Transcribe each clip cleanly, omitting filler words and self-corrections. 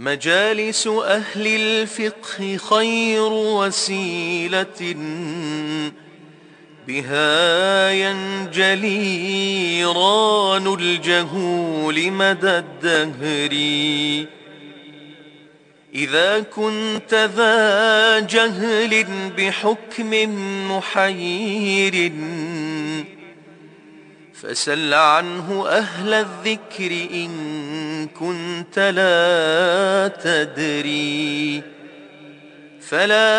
مجالس أهل الفقه خير وسيلة بها ينجلي ران الجهول مدى الدهر. إذا كنت ذا جهل بحكم محير فسل عنه أهل الذكر إن كنت لا تدري. فلا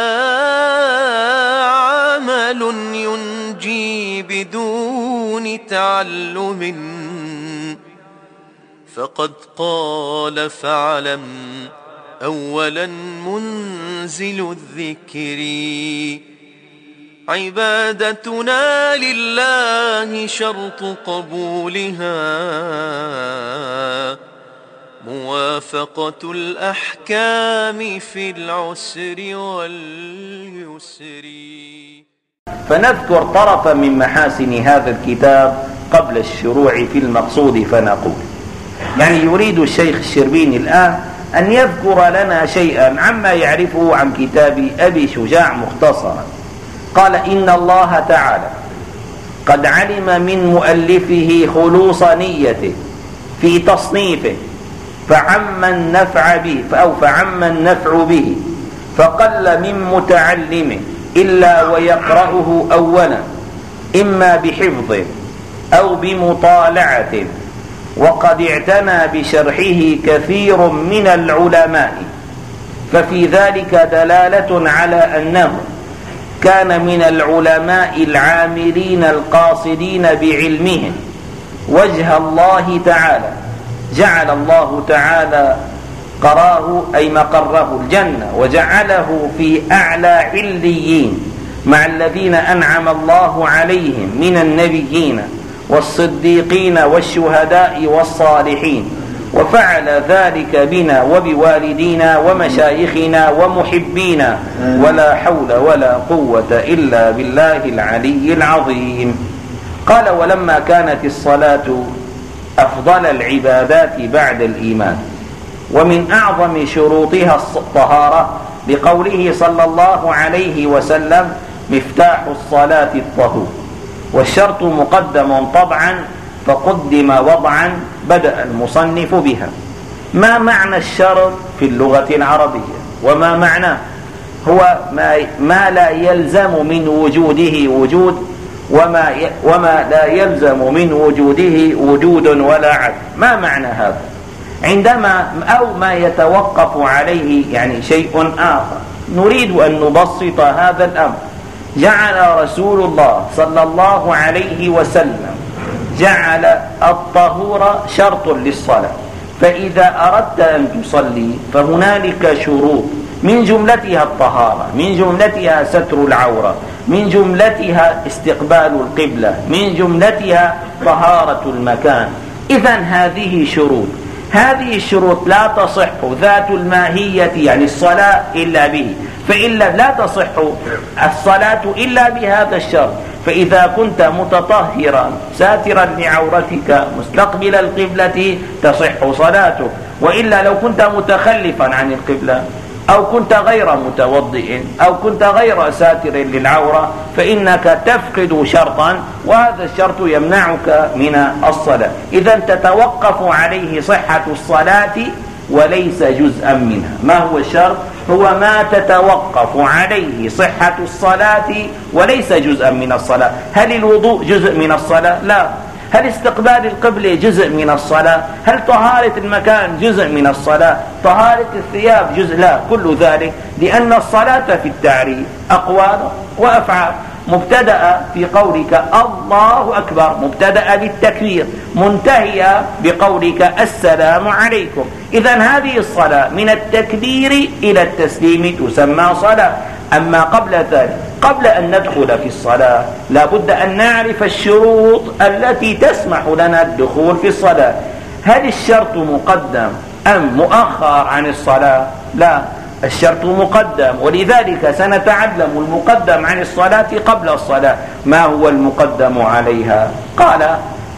عمل ينجي بدون تعلم فقد قال فاعلم أولا منزل الذكر. عبادتنا لله شرط قبولها موافقة الأحكام في العسر واليسر. فنذكر طرفا من محاسن هذا الكتاب قبل الشروع في المقصود فنقول، يعني يريد الشيخ الشربيني الآن أن يذكر لنا شيئا عما يعرفه عن كتاب أبي شجاع مختصرا. قال: إن الله تعالى قد علم من مؤلفه خلوص نيته في تصنيفه فعم النفع به فقل من متعلم إلا ويقرأه أولا إما بحفظ أو بمطالعة، وقد اعتنى بشرحه كثير من العلماء، ففي ذلك دلالة على أنه كان من العلماء العاملين القاصدين بعلمهم وجه الله تعالى. جعل الله تعالى قراه أي مقره الجنة، وجعله في أعلى عليين مع الذين أنعم الله عليهم من النبيين والصديقين والشهداء والصالحين، وفعل ذلك بنا وبوالدينا ومشايخنا ومحبينا، ولا حول ولا قوة إلا بالله العلي العظيم. قال: ولما كانت الصلاة أفضل العبادات بعد الإيمان ومن أعظم شروطها الطهارة، لقوله صلى الله عليه وسلم: مفتاح الصلاة الطهور. والشرط مقدم طبعا فقدم وضعا، بدأ المصنف بها. ما معنى الشرط في اللغة العربية؟ وما معناه؟ هو ما لا يلزم من وجوده وجود، وما لا يلزم من وجوده وجود ولا عدم. ما معنى هذا؟ عندما أو ما يتوقف عليه يعني شيء آخر. نريد أن نبسط هذا الأمر. جعل رسول الله صلى الله عليه وسلم جعل الطهور شرط للصلاة، فإذا أردت أن تصلي فهنالك شروط، من جملتها الطهارة، من جملتها ستر العورة، من جملتها استقبال القبلة، من جملتها طهارة المكان. إذن هذه الشروط لا تصح ذات الماهية يعني الصلاة إلا به، فإلا لا تصح الصلاة إلا بهذا الشرط. فإذا كنت متطهرا ساترا لعورتك مستقبل القبلة تصح صلاتك، وإلا لو كنت متخلفا عن القبلة أو كنت غير متوضئ أو كنت غير ساتر للعورة فإنك تفقد شرطا، وهذا الشرط يمنعك من الصلاة. إذن تتوقف عليه صحة الصلاة وليس جزءا منها. ما هو الشرط؟ هو ما تتوقف عليه صحة الصلاة وليس جزءا من الصلاة. هل الوضوء جزء من الصلاة؟ لا. هل استقبال القبلة جزء من الصلاة؟ هل طهارة المكان جزء من الصلاة؟ طهارة الثياب جزء؟ لا. كل ذلك لأن الصلاة في التعريف أقوال وأفعال، مبتدأ في قولك الله أكبر، مبتدأ بالتكبير، منتهية بقولك السلام عليكم. إذن هذه الصلاة من التكبير إلى التسليم تسمى صلاة. أما قبل ذلك، قبل أن ندخل في الصلاة لا بد أن نعرف الشروط التي تسمح لنا الدخول في الصلاة. هل الشرط مقدم أم مؤخر عن الصلاة؟ لا، الشرط مقدم، ولذلك سنتعلم المقدم عن الصلاة قبل الصلاة. ما هو المقدم عليها؟ قال: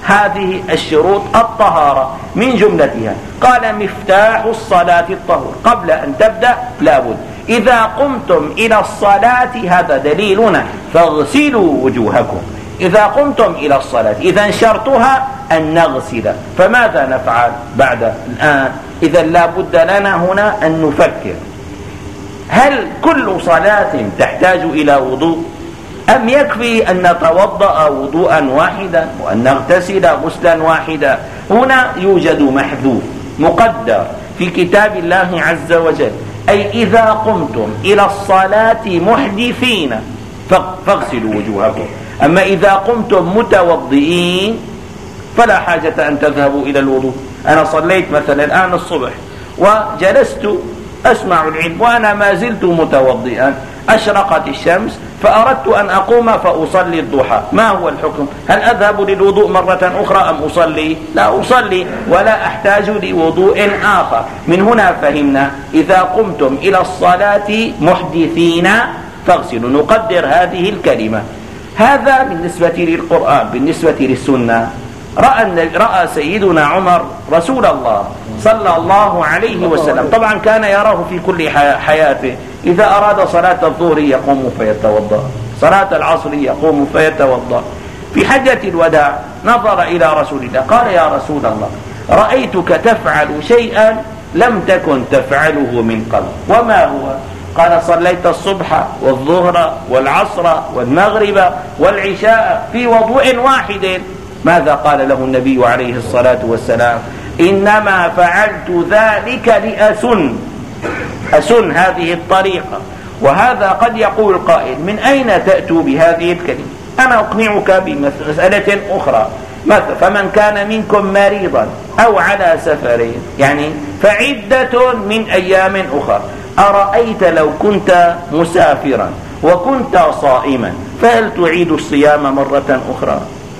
هذه الشروط الطهارة من جملتها. قال مفتاح الصلاة الطهور، قبل أن تبدأ لابد إذا قمتم إلى الصلاة، هذا دليلنا، فاغسلوا وجوهكم إذا قمتم إلى الصلاة. إذا شرطها أن نغسل، فماذا نفعل بعد الآن؟ إذا لابد لنا هنا أن نفكر، هل كل صلاة تحتاج إلى وضوء، أم يكفي أن نتوضأ وضوءا واحدا وأن نغتسل غسلا واحدا؟ هنا يوجد محذوف مقدر في كتاب الله عز وجل، أي إذا قمتم إلى الصلاة محدثين فاغسلوا وجوهكم. أما إذا قمتم متوضئين فلا حاجة أن تذهبوا إلى الوضوء. أنا صليت مثلا الآن الصبح وجلست أسمع العلم وأنا ما زلت متوضئا، أشرقت الشمس فأردت أن أقوم فأصلي الضحى، ما هو الحكم؟ هل أذهب للوضوء مرة أخرى أم أصلي؟ لا أصلي ولا أحتاج لوضوء آخر. من هنا فهمنا إذا قمتم إلى الصلاة محدثين فاغسلوا، نقدر هذه الكلمة. هذا بالنسبة للقرآن. بالنسبة للسنة، رأى سيدنا عمر رسول الله صلى الله عليه وسلم، طبعا كان يراه في كل حياته، إذا أراد صلاة الظهر يقوم فيتوضأ، صلاة العصر يقوم فيتوضأ. في حجة الوداع نظر إلى رسول الله قال يا رسول الله رأيتك تفعل شيئا لم تكن تفعله من قبل، وما هو؟ قال صليت الصبح والظهر والعصر والمغرب والعشاء في وضوء واحد. ماذا قال له النبي عليه الصلاة والسلام؟ إنما فعلت ذلك لأسن هذه الطريقة. وهذا قد يقول قائل من أين تأتوا بهذه الكلمة؟ أنا أقنعك بمسألة أخرى، فمن كان منكم مريضا أو على سفر، يعني فعدة من أيام أخرى. أرأيت لو كنت مسافرا وكنت صائما فهل تعيد الصيام مرة أخرى؟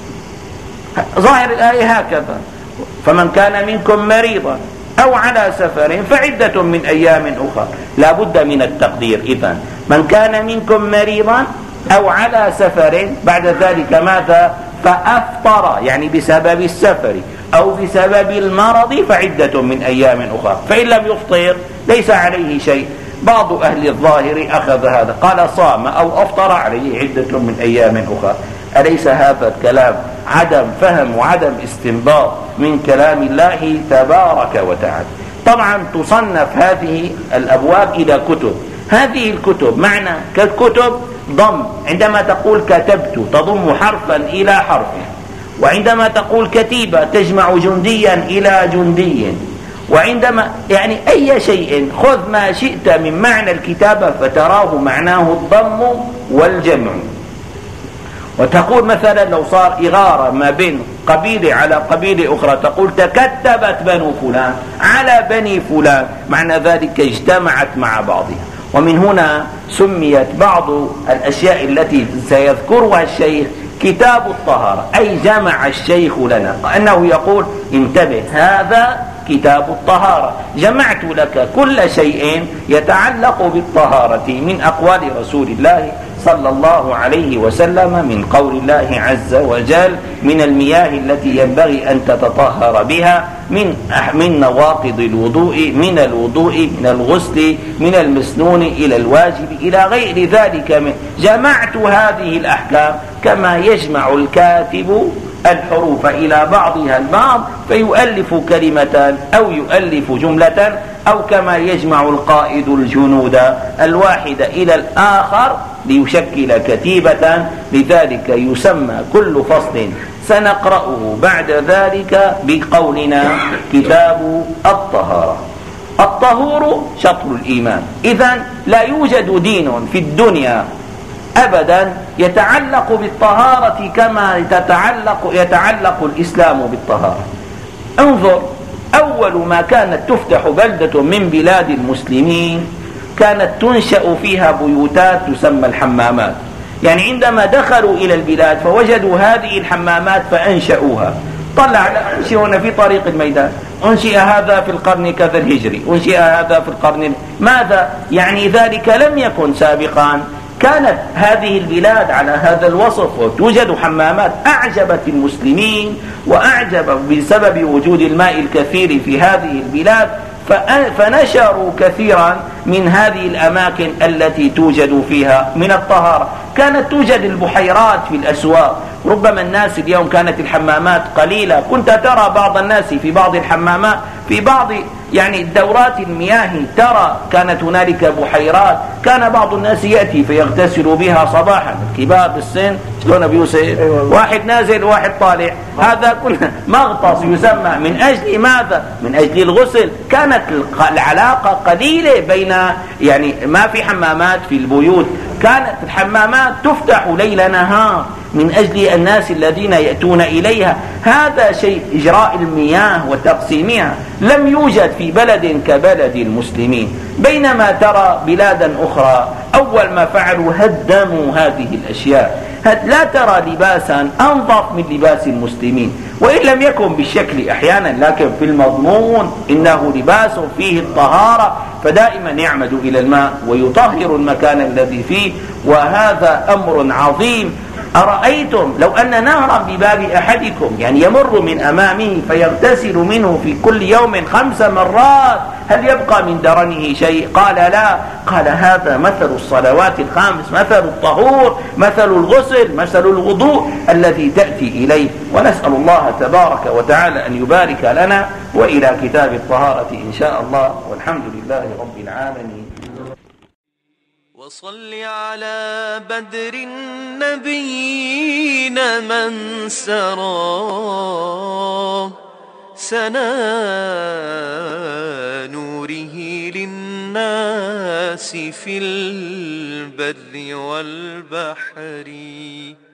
ظاهر الآية هكذا، فمن كان منكم مريضا أو على سفر فعدة من أيام أخرى. لا بد من التقدير. إذن من كان منكم مريضا أو على سفر، بعد ذلك ماذا؟ فأفطر، يعني بسبب السفر أو بسبب المرض فعدة من أيام أخرى. فإن لم يفطر ليس عليه شيء. بعض أهل الظاهر أخذ هذا، قال صام أو أفطر عليه عدة من أيام أخرى. أليس هذا الكلام عدم فهم وعدم استنباط من كلام الله تبارك وتعالى؟ طبعا تصنف هذه الأبواب إلى كتب. هذه الكتب معنى كالكتب ضم، عندما تقول كتبت تضم حرفا إلى حرف، وعندما تقول كتيبة تجمع جنديا إلى جندي، وعندما يعني أي شيء خذ ما شئت من معنى الكتابة فتراه معناه الضم والجمع. وتقول مثلا لو صار إغارة ما بين قبيلة على قبيلة أخرى، تقول تكتبت بنو فلان على بني فلان، معنى ذلك اجتمعت مع بعضها. ومن هنا سميت بعض الأشياء التي سيذكرها الشيخ كتاب الطهارة، أي جمع الشيخ لنا أنه يقول انتبه هذا كتاب الطهارة، جمعت لك كل شيء يتعلق بالطهارة من أقوال رسول الله صلى الله عليه وسلم، من قول الله عز وجل، من المياه التي ينبغي أن تتطهر بها، من نواقض الوضوء، من الوضوء، من الغسل، من المسنون إلى الواجب إلى غير ذلك. جمعت هذه الأحكام كما يجمع الكاتب الحروف إلى بعضها البعض فيؤلف كلمة أو يؤلف جملة، أو كما يجمع القائد الجنود الواحد إلى الآخر ليشكل كتيبة. لذلك يسمى كل فصل سنقرأه بعد ذلك بقولنا كتاب الطهارة. الطهور شطر الإيمان. إذن لا يوجد دين في الدنيا أبدا يتعلق بالطهارة كما يتعلق الإسلام بالطهارة. انظر، أول ما كانت تفتح بلدة من بلاد المسلمين كانت تنشأ فيها بيوتات تسمى الحمامات. يعني عندما دخلوا إلى البلاد فوجدوا هذه الحمامات فأنشأوها. طلع أنشئ هنا في طريق الميدان، أنشئ هذا في القرن كذا الهجري، أنشئ هذا في القرن ماذا؟ يعني ذلك لم يكن سابقا. كانت هذه البلاد على هذا الوصف وتوجد حمامات أعجبت المسلمين، وأعجب بسبب وجود الماء الكثير في هذه البلاد، فنشروا كثيرا من هذه الأماكن التي توجد فيها من الطهارة. كانت توجد البحيرات في الأسواق، ربما الناس اليوم كانت الحمامات قليلة، كنت ترى بعض الناس في بعض الحمامات في بعض دورات المياه ترى كانت هنالك بحيرات، كان بعض الناس يأتي فيغتسل بها صباحا، كبار بالسن شلون أبي يوسف، واحد نازل واحد طالع، هذا كله مغطس يسمى. من أجل ماذا؟ من أجل الغسل. كانت العلاقة قليلة بين ما في حمامات في البيوت، كانت الحمامات تفتح ليل نهار من أجل الناس الذين يأتون إليها. هذا شيء إجراء المياه وتقسيمها لم يوجد في بلد كبلد المسلمين، بينما ترى بلادا أخرى أول ما فعلوا هدموا هذه الأشياء. لا ترى لباسا أنظف من لباس المسلمين، وإن لم يكن بالشكل أحيانا، لكن في المضمون إنه لباس فيه الطهارة، فدائما يعمد إلى الماء ويطهر المكان الذي فيه، وهذا أمر عظيم. أرأيتم لو أن نهرا بباب أحدكم يمر من أمامه فيغتسل منه في كل يوم 5 مرات، هل يبقى من درنه شيء؟ قال لا. قال هذا مثل الصلوات ال5، مثل الطهور، مثل الغسل، مثل الوضوء الذي تأتي إليه. ونسأل الله تبارك وتعالى أن يبارك لنا وإلى كتاب الطهارة إن شاء الله، والحمد لله رب العالمين. وصل على بدر النبيين من سرى سنا نوره للناس في البر والبحر.